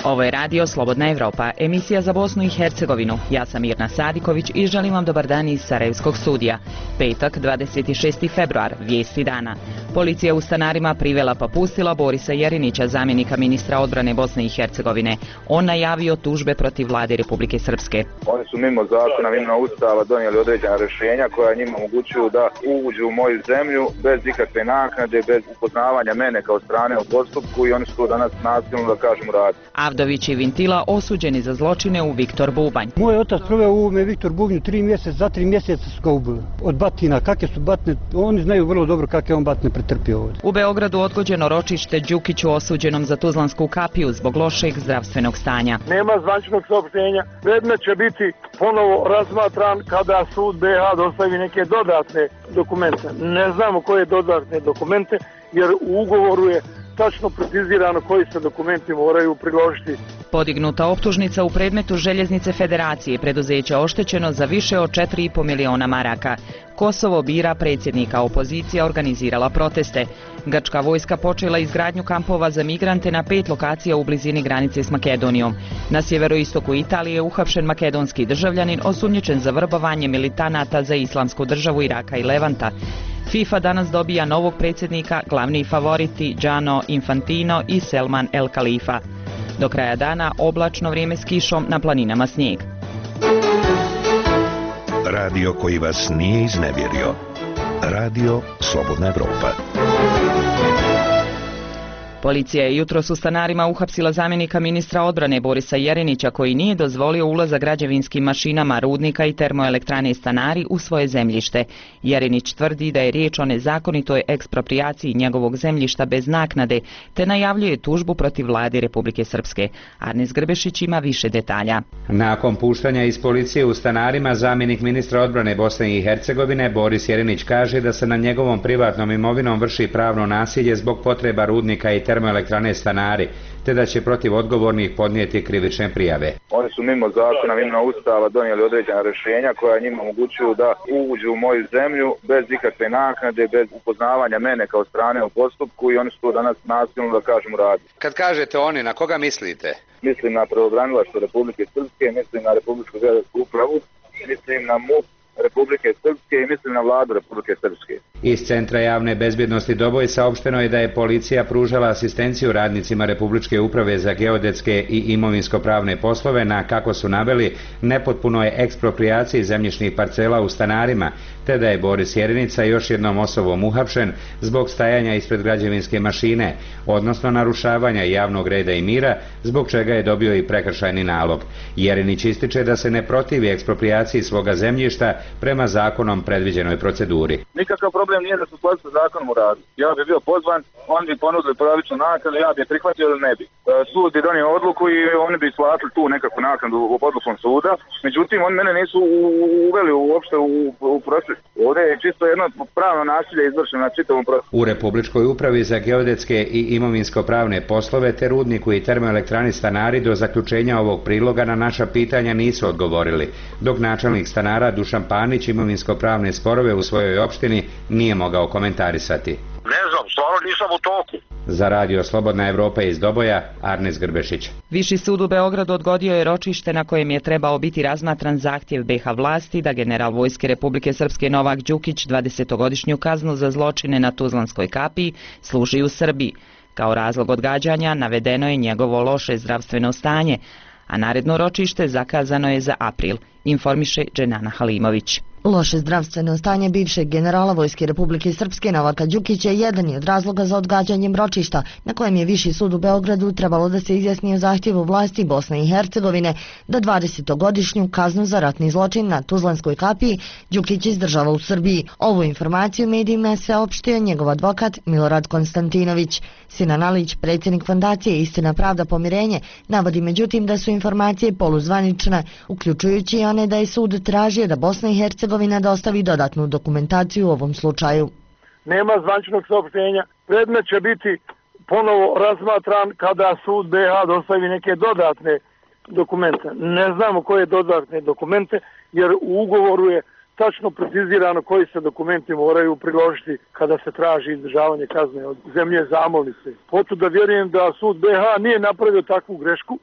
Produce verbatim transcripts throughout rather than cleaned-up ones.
Ovo je radio Slobodna Evropa, emisija za Bosnu i Hercegovinu. Ja sam Mirna Sadiković i želim vam dobar dan iz Sarajevskog studija. Petak, dvadeset šesti februar, vijesti dana. Policija u Stanarima privela pa pustila Borisa Jerinića, zamjenika ministra odbrane Bosne i Hercegovine. On najavio tužbe protiv vlade Republike Srpske. Oni su mimo zakona, mimo ustava donijeli određena rješenja koja njima omogućuju da uđu u moju zemlju bez ikakve naknade, bez upoznavanja mene kao strane u postupku i oni su to danas nasilno, da kažemo, radili. Avdović i Vintila osuđeni za zločine u Viktor Bubanj. Moj otac proveo u ovome Viktor Bubnju tri mjeseca, za tri mjeseca su ga ubili. Od batina, kakve su batne, oni znaju vrlo dobro kakve on batne pretrpio ovdje. U Beogradu odgođeno ročište Đukiću osuđenom za Tuzlansku kapiju zbog lošeg zdravstvenog stanja. Nema zvaničnog saopštenja. Predmet će biti ponovo razmatran kada sud B iH dostavi neke dodatne dokumente. Ne znamo koje dodatne dokumente, jer u ugovoru je tačno precizirano koji se dokumenti moraju priložiti. Podignuta optužnica u predmetu Željeznice Federacije, preduzeće oštećeno za više od četiri i po miliona maraka. Kosovo bira predsjednika, opozicija organizirala proteste. Grčka vojska počela izgradnju kampova za migrante na pet lokacija u blizini granice s Makedonijom. Na sjeveroistoku Italije uhapšen makedonski državljanin osumnjičen za vrbovanje militanata za Islamsku državu Iraka i Levanta. FIFA danas dobija novog predsjednika, glavni favoriti Gianni Infantino i Selman El Khalifa. Do kraja dana oblačno vrijeme s kišom, na planinama snijeg. Radio koji vas nije iznevjerio. Radio Slobodna Evropa. Policija je jutros u Stanarima uhapsila zamjenika ministra odbrane Borisa Jerinića, koji nije dozvolio ulazak građevinskim mašinama rudnika i termoelektrane Stanari u svoje zemljište. Jerinić tvrdi da je riječ o nezakonitoj eksproprijaciji njegovog zemljišta bez naknade, te najavljuje tužbu protiv vlade Republike Srpske. Arnes Grbešić ima više detalja. Nakon puštanja iz policije u Stanarima, zamjenik ministra odbrane Bosne i Hercegovine Boris Jerinić kaže da se na njegovom privatnom imovinom vrši pravno nasilje zbog potreba rudnika i termoelektrane Stanari, te da će protiv odgovornih podnijeti krivične prijave. Oni su mimo zakona, mimo ustava donijeli određena rješenja koja njima omogućuju da uđu u moju zemlju bez ikakve naknade, bez upoznavanja mene kao strane u postupku i oni su to danas nasilno, da kažemo, radili. Kad kažete oni, na koga mislite? Mislim na pravobranilaštvo Republike Srpske, mislim na Republičku geodetsku upravu, mislim na MUP Republike Srpske i mislim na vladu Republike Srpske. Iz Centra javne bezbjednosti Doboj saopšteno je da je policija pružala asistenciju radnicima Republičke uprave za geodetske i imovinsko-pravne poslove na, kako su naveli, nepotpunoj eksproprijaciji zemljišnih parcela u Stanarima, te da je Boris Jerinić sa još jednom osobom uhapšen zbog stajanja ispred građevinske mašine, odnosno narušavanja javnog reda i mira, zbog čega je dobio i prekršajni nalog. Jerinić ističe da se ne protivi eksproprijaciji svoga zemljišta prema zakonom predviđenoj proceduri. Nikakav problem nije da su skladu sa zakonom u radu. Ja bi bio pozvan, oni bi ponudili pravičnu naknadu, ja bi je prihvatio ili ne bi. Sud bi donio odluku i oni bi isplatili tu nekakvu naknadu odlukom suda. Međutim, oni mene nisu uveli uopšte u, u proces. Ovdje je čisto jedno pravno nasilje izvršeno na čitavom procesu. U Republičkoj upravi za geodetske i imovinsko-pravne poslove te rudniku i termoelektrani Stanari do zaključenja ovog priloga na naša pitanja nisu odgovorili, dok načelnik Stanara Dušan Panić imovinsko-pravne sporove u svojoj opštini nije mogao komentarisati. Ne znam, stvarno nisam u toku. Za Radio Slobodna Evropa iz Doboja, Arnes Grbešić. Viši sud u Beogradu odgodio je ročište na kojem je trebao biti razmatran zahtjev B iH vlasti da general Vojske Republike Srpske Novak Đukić dvadesetogodišnju kaznu za zločine na Tuzlanskoj kapiji služi u Srbiji. Kao razlog odgađanja navedeno je njegovo loše zdravstveno stanje, a naredno ročište zakazano je za april, informiše Dženana Halimović. Loše zdravstveno stanje bivšeg generala Vojske Republike Srpske Novaka Đukića jedan je od razloga za odgađanjem ročišta, na kojem je Viši sud u Beogradu trebalo da se izjasni o zahtjevu vlasti Bosne i Hercegovine da dvadesetogodišnju kaznu za ratni zločin na Tuzlanskoj kapiji Đukić izdržava u Srbiji. Ovu informaciju medijima je saopštio njegov advokat Milorad Konstantinović. Sinan Alić, predsjednik fondacije Istina, pravda, pomirenje, navodi međutim da su informacije poluzvanične, uključujući i one da je sud tražio da Bosna i Hercegovina dostavi dodatnu dokumentaciju u ovom slučaju. Nema zvaničnog saopštenja. Predmet će biti ponovo razmatran kada sud B iH dostavi neke dodatne dokumente. Ne znamo koje dodatne dokumente, jer u ugovoru je tačno precizirano koji se dokumenti moraju priložiti kada se traži izdržavanje kazne od zemlje zamolnice. Hoću da vjerujem da sud B iH nije napravio takvu grešku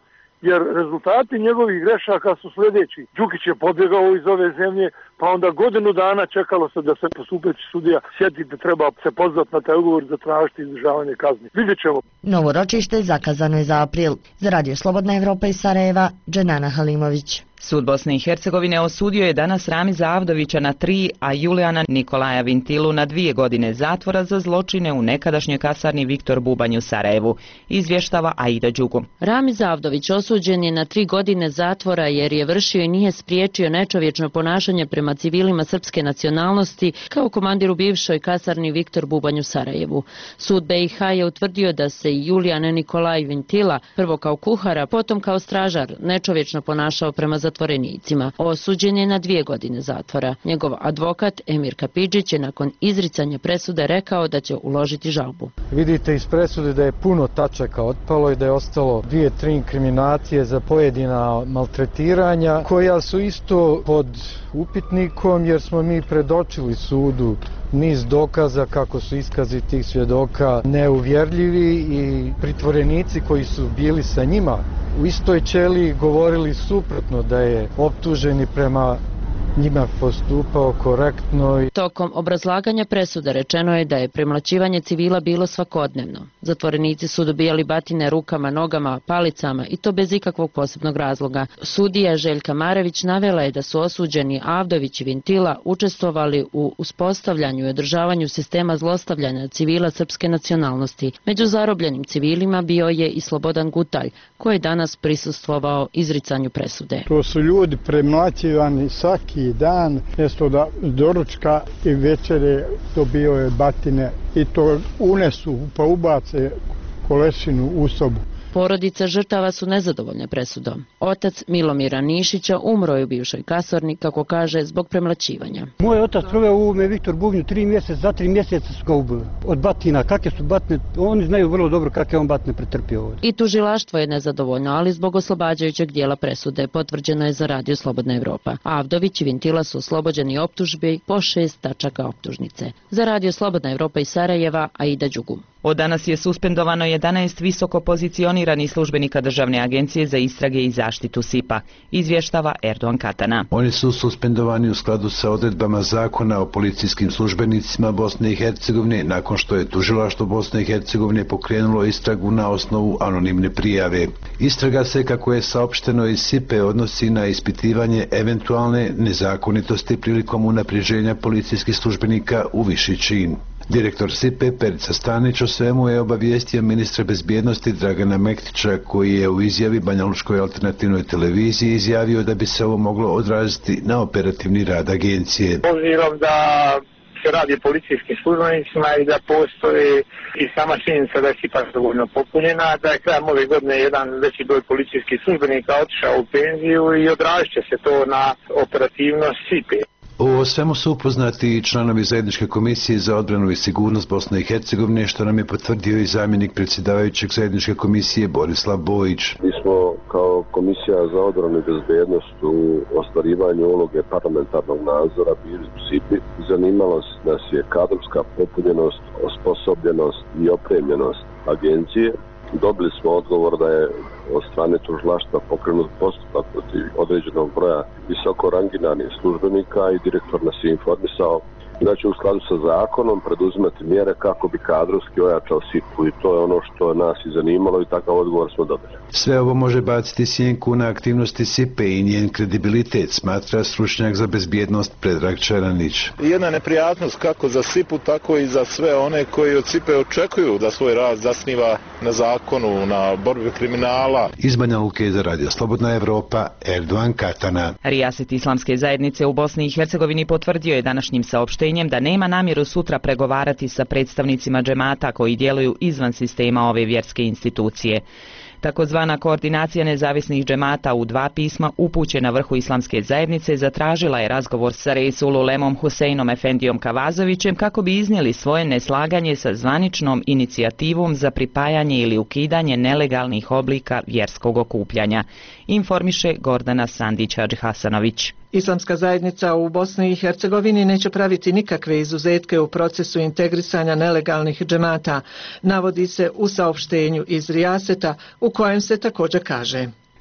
jer rezultati njegovih grešaka su sljedeći. Đukić je pobjegao iz ove zemlje, pa onda godinu dana čekalo se da se postupeći sudija sjeti da treba se pozvati na taj ugovor za tražiti izdržavanje kazni. Vidjet ćemo. Novo ročište zakazano je za april. Za Radio Slobodna Evropa iz Sarajeva, Dženana Halimović. Sud Bosne i Hercegovine osudio je danas Ramiza Avdovića na tri, a Julijana Nikolaja Vintilu na dvije godine zatvora za zločine u nekadašnjoj kasarni Viktor Bubanj u Sarajevu, izvještava Aida Đugu. Ramiz Avdović osuđen je na tri godine zatvora jer je vršio i nije spriječio nečovječno ponašanje prema civilima srpske nacionalnosti kao komandir u bivšoj kasarni Viktor Bubanj u Sarajevu. Sud B i H je utvrdio da se Julijan Nikolaj Vintila, prvo kao kuhara, potom kao stražar, nečovječno ponašao prema zatvorenicima. Osuđen je na dvije godine zatvora. Njegov advokat Emir Kapidžić je nakon izricanja presude rekao da će uložiti žalbu. Vidite iz presude da je puno tačaka otpalo i da je ostalo dvije, tri inkriminacije za pojedina maltretiranja koja su isto pod upitnikom jer smo mi predočili sudu niz dokaza kako su iskazi tih svjedoka neuvjerljivi i pritvorenici koji su bili sa njima u istoj ćeliji govorili suprotno da je optuženi prema njima postupao korektno. Tokom obrazlaganja presude rečeno je da je premlaćivanje civila bilo svakodnevno. Zatvorenici su dobijali batine rukama, nogama, palicama i to bez ikakvog posebnog razloga. Sudija Željka Marević navela je da su osuđeni Avdović i Vintila učestvovali u uspostavljanju i održavanju sistema zlostavljanja civila srpske nacionalnosti. Među zarobljenim civilima bio je i Slobodan Gutalj, koji je danas prisustvovao izricanju presude. To su ljudi premlaćivani svaki dan, mjesto da doručka i večere dobio je batine i to unesu pa ubace kolešinu u sobu. Porodica žrtava su nezadovoljne presudom. Otac Milomira Nišića umro je u bivšoj kasarni, kako kaže, zbog premlaćivanja. Moj otac proveo u ovome Viktor Bugnju tri mjeseca, za tri mjeseca su ga ubili. Od batina, kakve su batne, oni znaju vrlo dobro kakve on batne pretrpio ovdje. I tužilaštvo je nezadovoljno, ali zbog oslobađajućeg dijela presude potvrđeno je za Radio Slobodna Evropa. Avdović i Vintila su oslobođeni optužbi po šest tačaka optužnice. Za Radio Slobodna Evropa iz Sarajeva, Aida Đugu. Od danas je suspendovano jedanaest visoko pozicioniranih službenika Državne agencije za istrage i zaštitu S I P-a, izvještava Erdogan Katana. Oni su suspendovani u skladu sa odredbama zakona o policijskim službenicima Bosne i Hercegovine nakon što je tužilaštvo Bosne i Hercegovine pokrenulo istragu na osnovu anonimne prijave. Istraga se, kako je saopšteno iz S I P-e, odnosi na ispitivanje eventualne nezakonitosti prilikom unapređenja policijskih službenika u viši čin. Direktor S I P-e Perica Stanić o svemu je obavijestio ministra bezbjednosti Dragana Mektića, koji je u izjavi Banjalučkoj alternativnoj televiziji izjavio da bi se ovo moglo odraziti na operativni rad agencije. Obzirom da se radi o policijskim službenicima i da postoji i sama činjenica da je S I P-a dovoljno popunjena, da je krajem ove godine jedan veći broj policijskih službenika otišao u penziju i odrazit će se to na operativnost S I P-e. O svemu su upoznati i članovi Zajedničke komisije za odbranu i sigurnost Bosne i Hercegovine, što nam je potvrdio i zamjenik predsjedavajućeg Zajedničke komisije Borislav Bojić. Mi smo kao Komisija za odbranu i bezbednost u ostvarivanju uloge parlamentarnog nadzora bili u S I P-i. Zanimalo nas je kadrovska popunjenost, osposobljenost i opremljenost agencije. Dobili smo odgovor da je od strane tužilaštva pokrenut postupak protiv određenog broja visoko rangiranih službenika i direktor nas je informisao da će u skladu sa zakonom preduzimati mjere kako bi kadrovski ojačao S I P-u i to je ono što nas i zanimalo i takav odgovor smo dobili. Sve ovo može baciti sjenku na aktivnosti S I P-e i njen kredibilitet, smatra stručnjak za bezbjednost Predrag Čeranić. Jedna neprijatnost kako za S I P-u, tako i za sve one koji od S I P-e očekuju da svoj rad zasniva na zakonu, na borbi kriminala. Iz Banja Luke za Radio Slobodna Evropa, Erdogan Katana. Rijaset islamske zajednice u Bosni i Hercegovini potvrdio je današnjim saopštenjem da nema namjeru sutra pregovarati sa predstavnicima džemata koji djeluju izvan sistema ove vjerske institucije. Takozvana koordinacija nezavisnih džemata u dva pisma upućena vrhu islamske zajednice zatražila je razgovor sa Resul Ulemom Huseinom Efendijom Kavazovićem kako bi iznijeli svoje neslaganje sa zvaničnom inicijativom za pripajanje ili ukidanje nelegalnih oblika vjerskog okupljanja, informiše Gordana Sandić-Hadžihasanović. Islamska zajednica u Bosni i Hercegovini neće praviti nikakve izuzetke u procesu integrisanja nelegalnih džemata, navodi se u saopštenju iz Rijaseta u kojem se također kaže: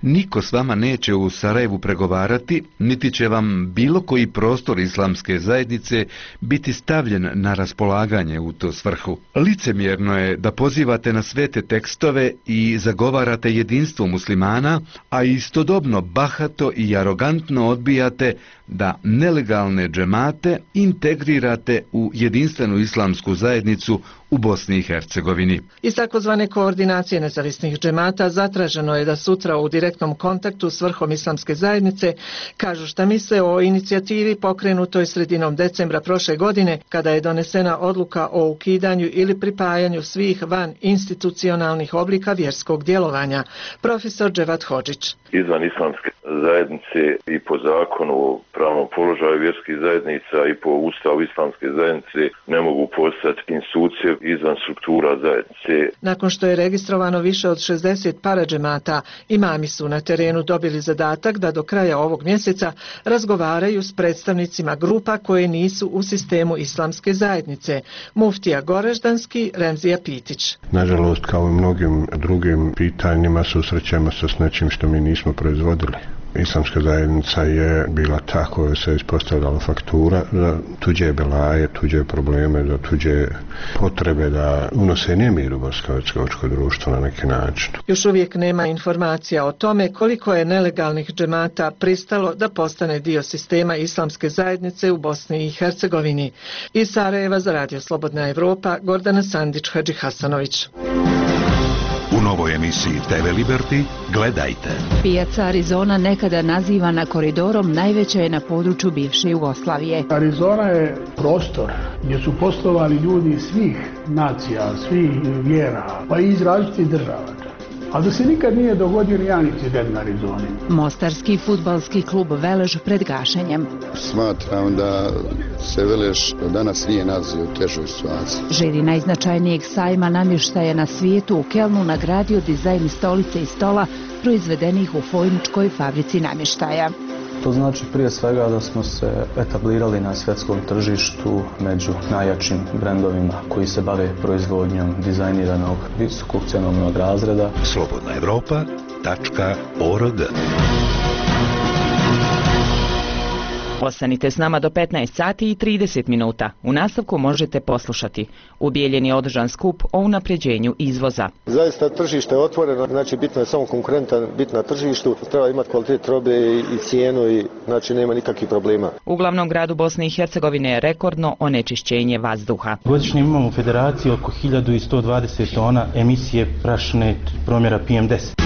Niko s vama neće u Sarajevu pregovarati, niti će vam bilo koji prostor islamske zajednice biti stavljen na raspolaganje u to svrhu. Licemjerno je da pozivate na svete tekstove i zagovarate jedinstvo muslimana, a istodobno bahato i arogantno odbijate da nelegalne džemate integrirate u jedinstvenu islamsku zajednicu u Bosni i Hercegovini. Iz takozvane koordinacije nezavisnih džemata zatraženo je da sutra u direktnom kontaktu s vrhom islamske zajednice kažu šta misle o inicijativi pokrenutoj sredinom decembra prošle godine kada je donesena odluka o ukidanju ili pripajanju svih van institucionalnih oblika vjerskog djelovanja. Profesor Dževat Hodžić. Izvan islamske zajednice i po zakonu o pravnom položaju vjerskih zajednica i po ustavu islamske zajednice ne mogu postati institucije izvan struktura zajednice. Nakon što je registrovano više od šezdeset paradžemata, imami su na terenu dobili zadatak da do kraja ovog mjeseca razgovaraju s predstavnicima grupa koje nisu u sistemu islamske zajednice. Muftija Goraždanski, Remzija Pitić. Nažalost, kao i mnogim drugim pitanjima susrećemo se s nečim što mi nismo proizvodili. Islamska zajednica je bila ta koja se ispostavljala faktura za tuđe belaje, tuđe probleme, za tuđe potrebe da unose nemir u bosansko-hercegovačko društvo na neki način. Još uvijek nema informacija o tome koliko je nelegalnih džemata pristalo da postane dio sistema islamske zajednice u Bosni i Hercegovini. Iz Sarajeva za Radio Slobodna Evropa, Gordana Sandić, Hadži Hasanović. U novoj emisiji te ve Liberty gledajte. Pijaca Arizona, nekada nazivana koridorom, najveća je na području bivše Jugoslavije. Arizona je prostor gdje su poslovali ljudi svih nacija, svih vjera, pa i iz različitih država. A da se nikad nije dogodio ni jedan incident na Arizoni. Mostarski fudbalski klub Velež pred gašenjem. Smatram da se Velež danas nije nalazi u težoj situaciji. Žiri najznačajnijeg sajma namještaja na svijetu u Kelnu nagradio dizajn stolice i stola proizvedenih u Fojničkoj fabrici namještaja. To znači prije svega da smo se etablirali na svjetskom tržištu među najjačim brendovima koji se bave proizvodnjom dizajniranog visokog cjenovnog razreda. Slobodna Evropa tačka org. Ostanite s nama do petnaest sati i trideset minuta. U nastavku možete poslušati. U Bijeljini je održan skup o unapređenju izvoza. Zaista tržište je otvoreno, znači bitno je samo konkurentan, bitno na tržištu, treba imati kvalitet robe i cijenu i znači nema nikakvih problema. U glavnom gradu Bosne i Hercegovine je rekordno onečišćenje vazduha. Godišnje imamo u federaciji oko hiljadu sto dvadeset tona emisije prašine promjera P M deset.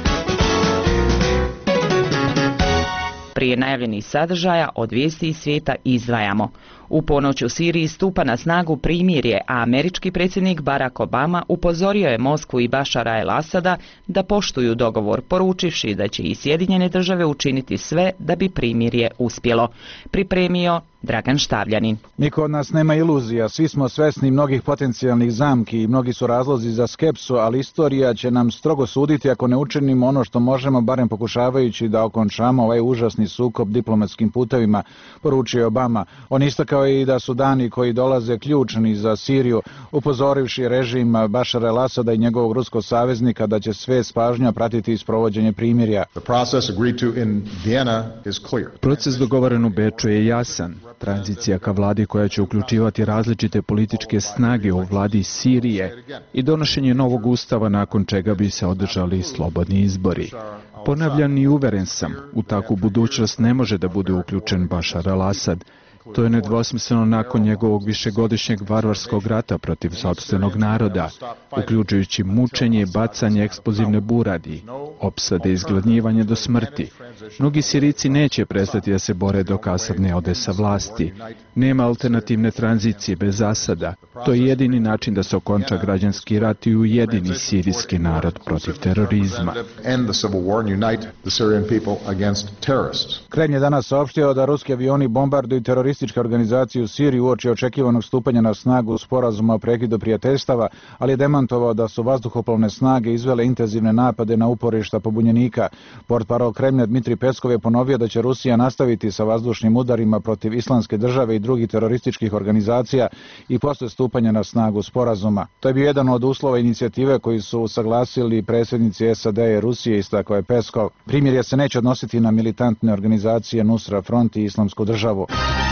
Prije najavljenih sadržaja od vijesti iz svijeta izdvajamo. U ponoć u Siriji stupa na snagu primirje, a američki predsjednik Barack Obama upozorio je Moskvu i Bašara el-Asada da poštuju dogovor, poručivši da će i Sjedinjene države učiniti sve da bi primirje uspjelo. Pripremio Dragan Štavljanin. Niko od nas nema iluzija, svi smo svesni mnogih potencijalnih zamki i mnogi su razlozi za skepsu, ali istorija će nam strogo suditi ako ne učinimo ono što možemo, barem pokušavajući da okončamo ovaj užasni sukob diplomatskim putevima, poručio Obama. On istakao i da su dani koji dolaze ključni za Siriju, upozorivši režim Bašara el-Asada i njegovog ruskog saveznika da će sve s pažnjom pratiti isprovođenje primirja. Proces dogovoren u Beču je jasan. Tranzicija ka vladi koja će uključivati različite političke snage u vladi Sirije i donošenje novog ustava nakon čega bi se održali slobodni izbori. Ponavljam i uveren sam, u takvu budućnost ne može da bude uključen Bašar el-Asad. To je nedvosmisleno nakon njegovog višegodišnjeg varvarskog rata protiv sopstvenog naroda, uključujući mučenje i bacanje eksplozivne buradi, opsade i izgladnjivanje do smrti. Mnogi Sirici neće prestati da se bore dok Asad ne ode sa vlasti. Nema alternativne tranzicije bez Asada. To je jedini način da se okonča građanski rat i ujedini sirijski narod protiv terorizma. Kremlj je danas saopštio da ruski avioni bombarduju terorističke terorističke organizacije u Siriji uoči očekivanog stupanja na snagu sporazuma o prekidu prijateljstava, ali je demantovao da su vazduhoplovne snage izvele intenzivne napade na uporišta pobunjenika. Portparol Kremlja Dmitrij Peskov je ponovio da će Rusija nastaviti sa vazdušnim udarima protiv Islamske države i drugih terorističkih organizacija i posle stupanja na snagu sporazuma. To je bio jedan od uslova inicijative koji su usaglasili predsjednici S A D i Rusije, istakao je Peskov. Primirje se neće odnositi na militantne organizacije Nusra Front i Islamsku državu.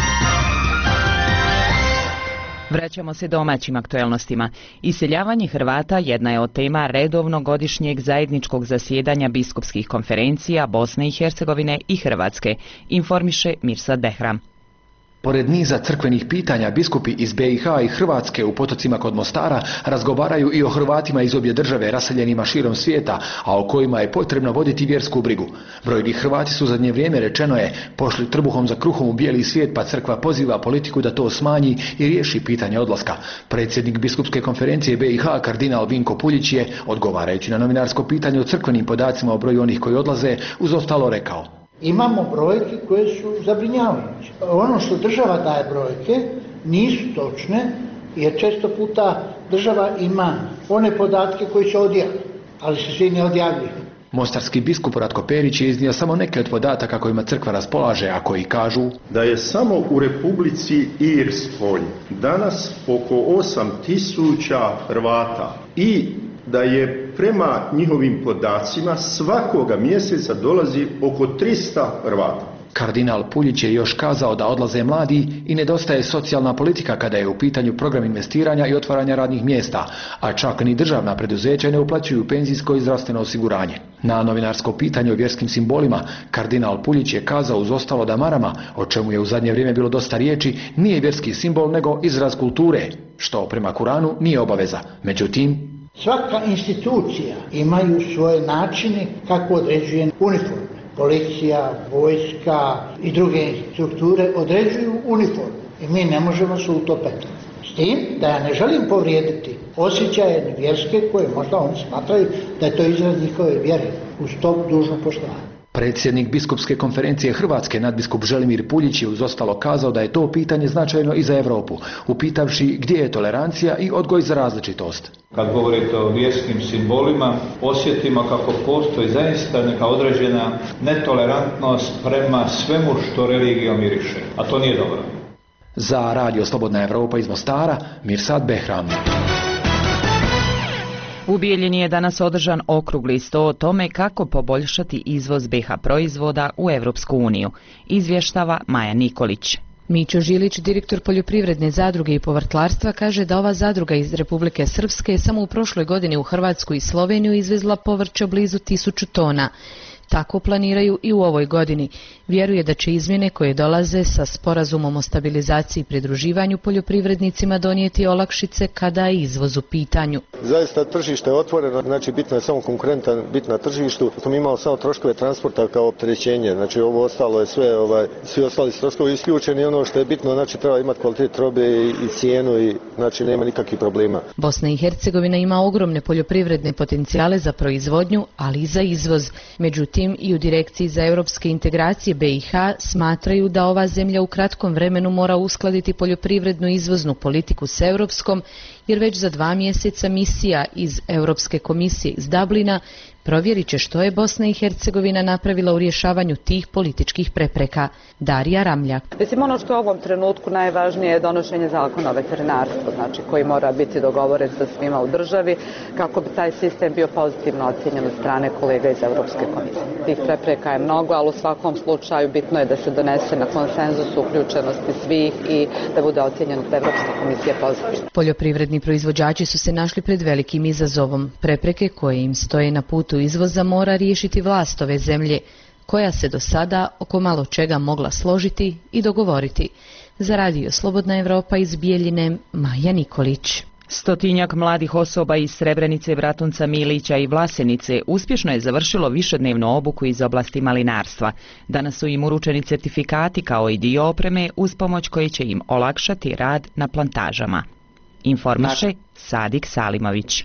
Vraćamo se domaćim aktuelnostima. Iseljavanje Hrvata jedna je od tema redovnog godišnjeg zajedničkog zasjedanja biskupskih konferencija Bosne i Hercegovine i Hrvatske, informiše Mirsad Behram. Pored niza crkvenih pitanja, biskupi iz B i H i Hrvatske u Potocima kod Mostara razgovaraju i o Hrvatima iz obje države raseljenima širom svijeta, a o kojima je potrebno voditi vjersku brigu. Brojni Hrvati su zadnje vrijeme, rečeno je, pošli trbuhom za kruhom u bijeli svijet, pa crkva poziva politiku da to smanji i riješi pitanje odlaska. Predsjednik biskupske konferencije B i H, kardinal Vinko Puljić je, odgovarajući na novinarsko pitanje o crkvenim podacima o broju onih koji odlaze, uz ostalo rekao: Imamo brojke koje su zabrinjavajuće. Ono što država daje brojke nisu točne, jer često puta država ima one podatke koji se odjavljuju, ali se svi ne odjavljuju. Mostarski biskup Ratko Perić je iznio samo neke od podataka kojima crkva raspolaže, a koji kažu da je samo u Republici Irskoj danas oko osam tisuća Hrvata i da je prema njihovim podacima svakoga mjeseca dolazi oko trista Hrvata. Kardinal Puljić je još kazao da odlaze mladi i nedostaje socijalna politika kada je u pitanju program investiranja i otvaranja radnih mjesta, a čak ni državna preduzeća ne uplaćuju penzijsko i zdravstveno osiguranje. Na novinarsko pitanje o vjerskim simbolima, kardinal Puljić je kazao uz ostalo da marama, o čemu je u zadnje vrijeme bilo dosta riječi, nije vjerski simbol nego izraz kulture, što prema Kuranu nije obaveza. Međutim, svaka institucija imaju svoje načine kako određuje uniforme. Policija, vojska i druge strukture određuju uniforme i mi ne možemo se u to petati. S tim da ja ne želim povrijediti osjećaje vjerske koje možda oni smatraju da je to izraz njihove vjere, uz to dužno poštovanje. Predsjednik biskupske konferencije Hrvatske, nadbiskup Želimir Puljić, je uz ostalo kazao da je to pitanje značajno i za Europu, upitavši gdje je tolerancija i odgoj za različitost. Kad govorite o vjerskim simbolima, osjetimo kako postoji zaista neka određena netolerantnost prema svemu što religijom miriše, a to nije dobro. Za Radio Slobodna Evropa iz Mostara, Mirsad Behram. U Bijeljini je danas održan okrugli sto o tome kako poboljšati izvoz B i H proizvoda u Europsku uniju. Izvještava Maja Nikolić. Mićo Žilić, direktor poljoprivredne zadruge i povrtlarstva, kaže da ova zadruga iz Republike Srpske je samo u prošloj godini u Hrvatsku i Sloveniju izvezla povrće blizu tisuću tona. Tako planiraju i u ovoj godini. Vjeruje da će izmjene koje dolaze sa sporazumom o stabilizaciji i pridruživanju poljoprivrednicima donijeti olakšice kada je izvoz u pitanju. Zaista tržište je otvoreno, znači bitno je samo konkurentan biti na tržištu. Mi imamo samo troškove transporta kao opterećenje, znači ovo ostalo je sve, ovaj, svi ostali troškovi isključeni i ono što je bitno, znači treba imati kvalitet robe i, i cijenu i znači nema nikakvih problema. Bosna i Hercegovina ima ogromne poljoprivredne potencijale za proizvodnju, ali i za izvoz. Međutim, i u Direkciji za europske integracije B i H smatraju da ova zemlja u kratkom vremenu mora uskladiti poljoprivrednu izvoznu politiku s europskom, jer već za dva mjeseca misija iz Europske komisije iz Dublina provjerit će što je Bosna i Hercegovina napravila u rješavanju tih političkih prepreka. Darija Ramljak. Mislim, ono što je u ovom trenutku najvažnije je donošenje zakona o veterinarstvu, znači koji mora biti dogovoren sa svima u državi kako bi taj sistem bio pozitivno ocjenjen od strane kolega iz Europske komisije. Tih prepreka je mnogo, ali u svakom slučaju bitno je da se donese na konsenzusu uključenosti svih i da bude ocjenjen od Europske komisije pozitivno. Poljoprivredni proizvođači su se našli pred velikim izazovom. Prepreke koje im stoje na putu izvoza mora riješiti vlast ove zemlje, koja se do sada oko malo čega mogla složiti i dogovoriti. Za Radio Slobodna Evropa iz Bijeljine, Maja Nikolić. Stotinjak mladih osoba iz Srebrenice, Bratunca, Milića i Vlasenice uspješno je završilo višednevnu obuku iz oblasti malinarstva. Danas su im uručeni certifikati kao i dio opreme uz pomoć koji će im olakšati rad na plantažama. Informiše Sadik Salimović.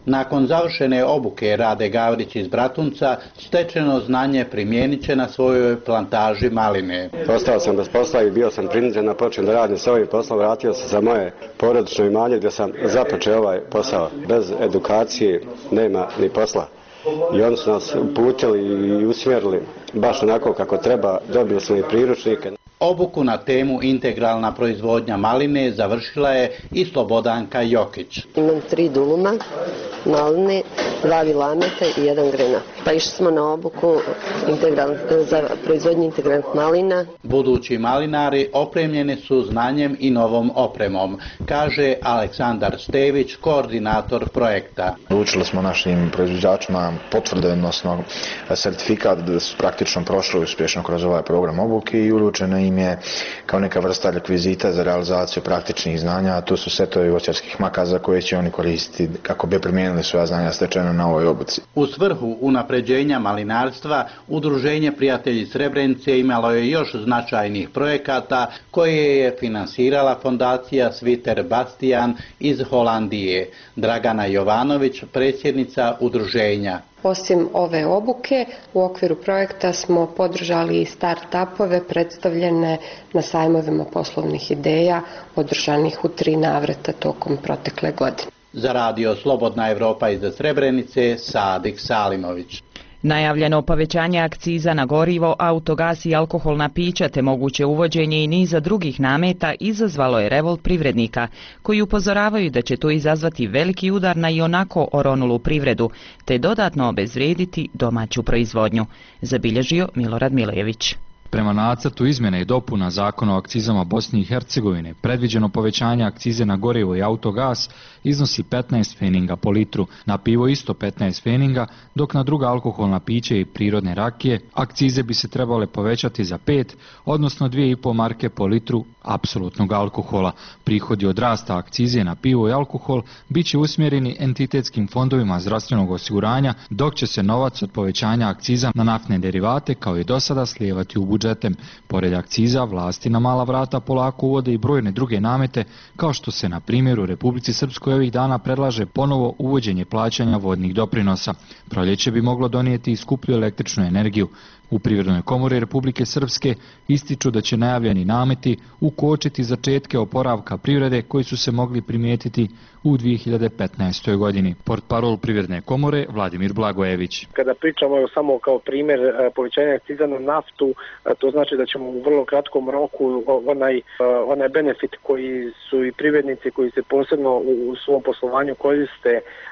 Nakon završene obuke Rade Gavrić iz Bratunca, stečeno znanje primijenit će na svojoj plantaži maline. Ostao sam bez posla i bio sam prinuđen da počnem da radim s ovim poslom. Vratio sam za moje porodično imanje gdje sam započeo ovaj posao. Bez edukacije nema ni posla. I oni su nas uputili i usmjerili baš onako kako treba. Dobili smo i priručnike. Obuku na temu integralna proizvodnja maline završila je i Slobodanka Jokić. Imam tri duluma maline, dva vilameta i jedan grenat. Pa išli smo na obuku integral, za proizvodnju integralnih malina. Budući malinari opremljeni su znanjem i novom opremom, kaže Aleksandar Stević, koordinator projekta. Učili smo našim proizvođačima potvrde, odnosno sertifikat da su praktično prošli uspješno kroz ovaj program obuke i uručeno im je kao neka vrsta rekvizita za realizaciju praktičnih znanja, a to su setovi voćarskih makaza koje će oni koristiti kako bi primijenili svoja znanja stečena na ovoj obuci. U svrhu unapređenja malinarstva, Udruženje Prijatelji Srebrenice imalo je još značajnih projekata koje je finansirala fondacija Sviter Bastian iz Holandije. Dragana Jovanović, predsjednica udruženja. Osim ove obuke, u okviru projekta smo podržali i start-upove predstavljene na sajmovima poslovnih ideja održanih u tri navrata tokom protekle godine. Za radio Slobodna Evropa iz Srebrenice, Sadik Salimović. Najavljeno povećanje akciza na gorivo, autogas i alkoholna pića te moguće uvođenje i niza drugih nameta izazvalo je revolt privrednika, koji upozoravaju da će to izazvati veliki udar na i onako oronulu privredu, te dodatno obezvrijediti domaću proizvodnju, zabilježio Milorad Milejević. Prema nacrtu izmjene i dopuna Zakona o akcizama Bosne i Hercegovine, predviđeno povećanje akcize na gorivo i autogas iznosi petnaest feninga po litru, na pivo isto petnaest feninga, dok na druga alkoholna piće i prirodne rakije akcize bi se trebale povećati za pet, odnosno dvije i pol marke po litru apsolutnog alkohola. Prihodi od rasta akcize na pivo i alkohol bit će usmjereni entitetskim fondovima zdravstvenog osiguranja, dok će se novac od povećanja akciza na naftne derivate kao i do sada slijevati u budžetem. Pored akciza, vlasti na mala vrata polako uvode i brojne druge namete, kao što se na primjer u Republici Srpskoj ovih dana predlaže ponovo uvođenje plaćanja vodnih doprinosa. Proljeće bi moglo donijeti i skuplju električnu energiju. U Privrednoj komori Republike Srpske ističu da će najavljeni nameti ukočiti začetke oporavka privrede koji su se mogli primijetiti u dvije hiljade petnaestoj. godini. Portparol Privredne komore Vladimir Blagojević. Kada pričamo evo, samo kao primjer povećanja akciza na naftu, to znači da ćemo u vrlo kratkom roku onaj, onaj benefit koji su i privrednici koji se posebno u svom poslovanju koriste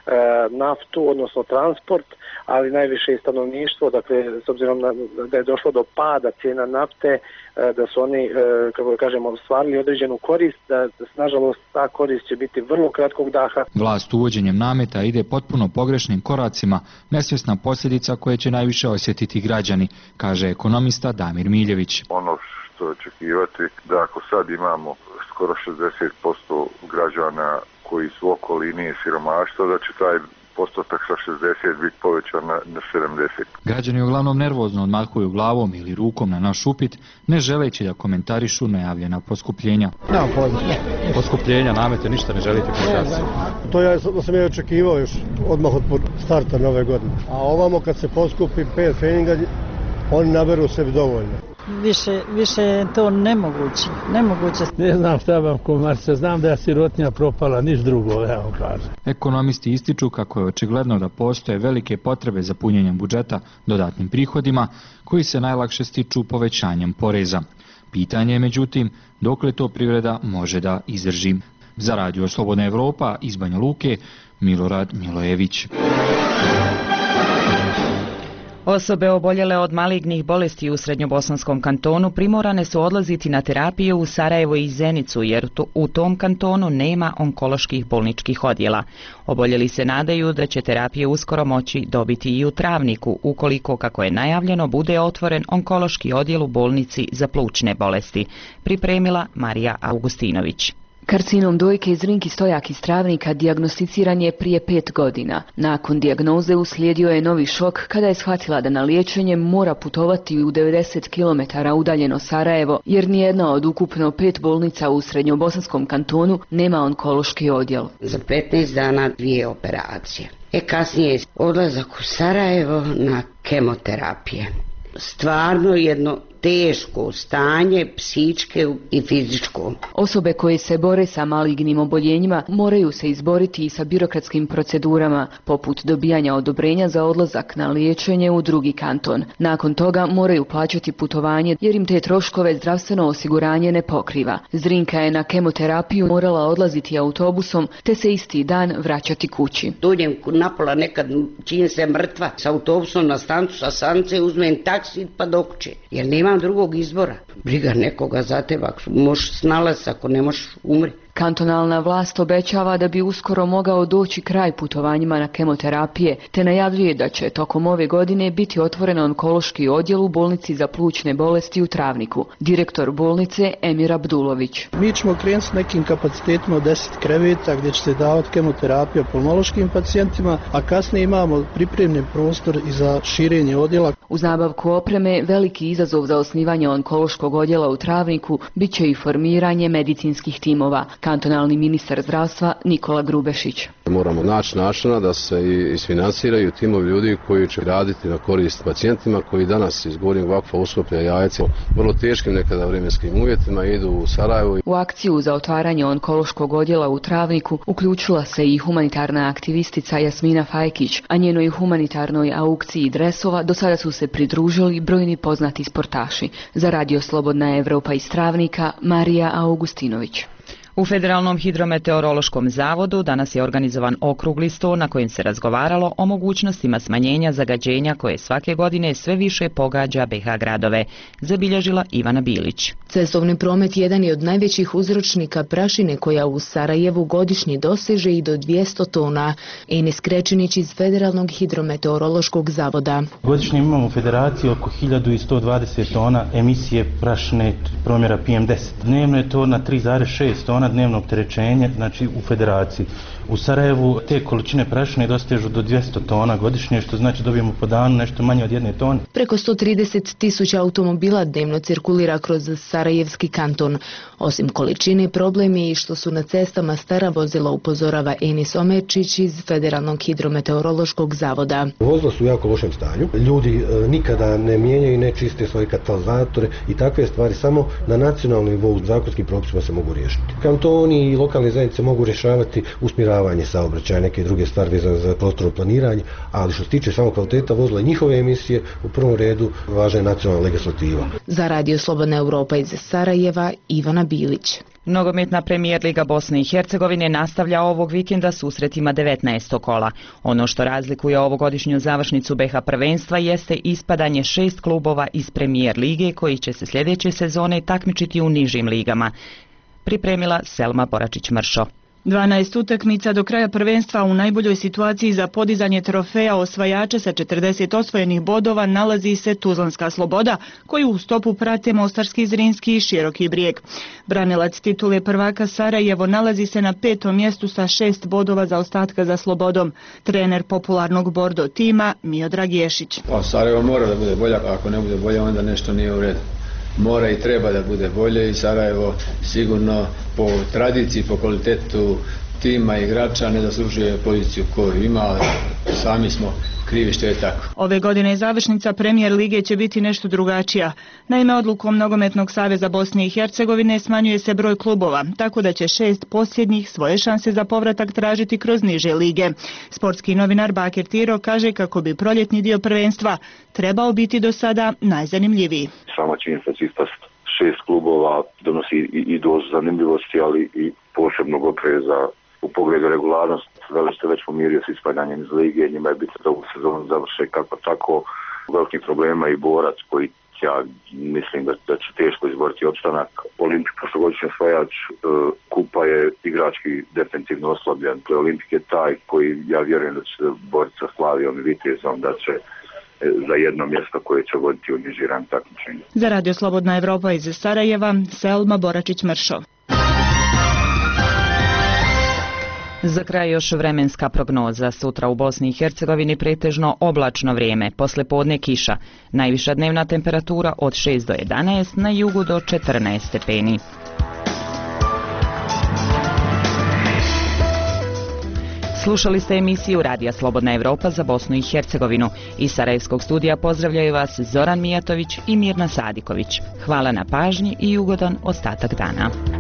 naftu, odnosno transport, ali najviše i stanovništvo, dakle s obzirom na, da je došlo do pada cijena nafte, da su oni, kako kažemo, ostvarili određenu korist, da nažalost ta korist će biti vrlo kratkog daha. Vlast uvođenjem nameta ide potpuno pogrešnim koracima, nesvjesna posljedica koje će najviše osjetiti građani, kaže ekonomista Damir Miljević. Ono što očekivati da ako sad imamo skoro šezdeset posto građana koji su oko linije siromaštva, da će taj postotak sa šezdeset biti povećan na, na sedamdeset. Građani uglavnom nervozno odmahuju glavom ili rukom na naš upit, ne želeći da komentarišu najavljena poskupljenja. Nemam pojma. Poskupljenja, namete, ništa ne želite komentariti? To ja sam ja očekivao još odmah od starta nove godine. A ovamo kad se poskupi pet feninga, oni naberu sebi dovoljno. Više, više je to nemoguće, nemoguće. Ne znam šta vam komarca, znam da je sirotinja propala, niš drugo, ja vam kažem. Ekonomisti ističu kako je očigledno da postoje velike potrebe za punjenjem budžeta dodatnim prihodima, koji se najlakše stiču povećanjem poreza. Pitanje je međutim, dokle to privreda može da izdrži. Za radio Slobodna Evropa iz Banja Luke, Milorad Milojević. Osobe oboljele od malignih bolesti u Srednjobosanskom kantonu primorane su odlaziti na terapiju u Sarajevo i Zenicu, jer to, u tom kantonu nema onkoloških bolničkih odjela. Oboljeli se nadaju da će terapije uskoro moći dobiti i u Travniku, ukoliko, kako je najavljeno, bude otvoren onkološki odjel u bolnici za plućne bolesti, pripremila Marija Augustinović. Karcinom dojke Zrinki Stojak iz Travnika dijagnosticiran je prije pet godina. Nakon dijagnoze uslijedio je novi šok kada je shvatila da na liječenje mora putovati u devedeset kilometara udaljeno Sarajevo, jer nijedna od ukupno pet bolnica u Srednjobosanskom kantonu nema onkološki odjel. Za petnaest dana dvije operacije. E kasnije odlazak u Sarajevo na kemoterapije. Stvarno jedno teško stanje, psičke i fizičko. Osobe koje se bore sa malignim oboljenjima moraju se izboriti i sa birokratskim procedurama, poput dobijanja odobrenja za odlazak na liječenje u drugi kanton. Nakon toga moraju plaćati putovanje jer im te troškove zdravstveno osiguranje ne pokriva. Zrinka je na kemoterapiju morala odlaziti autobusom te se isti dan vraćati kući. Dođem napola nekad čim se mrtva s autobusom na stancu, sa stanice uzmem taksi pa do kuće, jer nema drugog izbora. Briga nekoga za tebe, ako možeš snalaziti, ako ne možeš umri. Kantonalna vlast obećava da bi uskoro mogao doći kraj putovanjima na kemoterapije, te najavljuje da će tokom ove godine biti otvoren onkološki odjel u bolnici za plućne bolesti u Travniku. Direktor bolnice Emir Abdulović. Mi ćemo krenuti s nekim kapacitetima od deset kreveta gdje će se davati kemoterapija pulmološkim pacijentima, a kasnije imamo pripremljen prostor i za širenje odjela. Uz nabavku opreme, veliki izazov za osnivanje onkološkog odjela u Travniku bit će i formiranje medicinskih timova. Kantonalni ministar zdravstva Nikola Grubešić. Moramo naći načina da se isfinansiraju timovi ljudi koji će raditi na korist pacijentima koji danas iz Gornjeg Vakfa, Uskoplja, Jajce vrlo teškim nekada vremenskim uvjetima idu u Sarajevo. U akciju za otvaranje onkološkog odjela u Travniku uključila se i humanitarna aktivistica Jasmina Fajkić, a njenoj humanitarnoj aukciji dresova do sada su se pridružili brojni poznati sportaši. Za Radio Slobodna Evropa iz Travnika, Marija Augustinović. U Federalnom hidrometeorološkom zavodu danas je organizovan okrugli sto na kojem se razgovaralo o mogućnostima smanjenja zagađenja koje svake godine sve više pogađa B H gradove, zabilježila Ivana Bilić. Cestovni promet jedan je od najvećih uzročnika prašine koja u Sarajevu godišnje doseže i do dvjesto tona. Enis Krečinić iz Federalnog hidrometeorološkog zavoda. Godišnje imamo u federaciji oko hiljadu sto dvadeset tona emisije prašine promjera P M deset. Dnevno je to na tri zarez šest tona dnevno opterećenje, znači u federaciji. U Sarajevu te količine prašine dostežu do dvjesto tona godišnje, što znači dobijemo po danu nešto manje od jedne tone. Preko sto trideset tisuća automobila dnevno cirkulira kroz Sarajevski kanton. Osim količine, problem je i što su na cestama stara vozila, upozorava Enis Omerčić iz Federalnog hidrometeorološkog zavoda. Vozila su u jako lošem stanju. Ljudi e, nikada ne mijenjaju i ne čiste svoje katalizatore i takve stvari samo na nacionalnom nivou zakonskim propisima se mogu riješiti. Kantoni i lokalne zajednice mogu rješavati usmjeravanje saobraćaja, neke druge stvari vezane za prostorno planiranje, ali što se tiče samo kvaliteta vozila i njihove emisije, u prvom redu važna je nacionalna legislativa. Za Radio Slobodna Evropa iz Sarajeva, Ivana Bilić. Nogometna premijer Liga Bosne i Hercegovine nastavlja ovog vikenda susretima devetnaestog kola. Ono što razlikuje ovogodišnju završnicu B H prvenstva jeste ispadanje šest klubova iz premijer lige koji će se sljedeće sezone takmičiti u nižim ligama. Pripremila Selma Boračić-Mršo. dvanaest utakmica do kraja prvenstva u najboljoj situaciji za podizanje trofeja osvajača sa četrdeset osvojenih bodova nalazi se Tuzlanska Sloboda, koju u stopu prate Mostarski Zrinski i Široki Brijeg. Branilac titule prvaka Sarajevo nalazi se na petom mjestu sa šest bodova za ostatka za Slobodom. Trener popularnog Bordo tima Miodrag Ješić. O, Sarajevo mora da bude bolja, ako ne bude bolja onda nešto nije u redu. Mora i treba da bude bolje i Sarajevo sigurno po tradiciji, po kvalitetu tima i igrača ne zaslužuje poziciju koju ima, ali sami smo krivi što je tako. Ove godine završnica premijer lige će biti nešto drugačija. Naime, odlukom Nogometnog saveza Bosne i Hercegovine smanjuje se broj klubova, tako da će šest posljednjih svoje šanse za povratak tražiti kroz niže lige. Sportski novinar Bakir Tiro kaže kako bi proljetni dio prvenstva trebao biti do sada najzanimljiviji. Sama činjenica će ispast šest klubova donosi i, i dozu zanimljivosti, ali i posebnog opreza u pogledu regularnosti. Velić se već pomirio s ispadanjem iz lige, njima je bitno da ovu sezonu završe kako tako. Velikih problema i borac koji ja mislim da, da će teško izboriti opstanak. Olimpik prošlogodišnji osvajač e, kupa je igrački defensivno oslabljen. Olimpik je taj koji ja vjerujem da će se boriti sa Slavijom i Vitezom, da će za jedno mjesto koje će voditi u niži rang takmičenja. Za Radio Slobodna Evropa iz Sarajeva, Selma Boračić-Mršo. Za kraj još vremenska prognoza. Sutra u Bosni i Hercegovini pretežno oblačno vrijeme, poslijepodne kiša. Najviša dnevna temperatura od šest do jedanaest, na jugu do četrnaest stepeni. Slušali ste emisiju Radija Slobodna Evropa za Bosnu i Hercegovinu. Iz Sarajevskog studija pozdravljaju vas Zoran Mijatović i Mirna Sadiković. Hvala na pažnji i ugodan ostatak dana.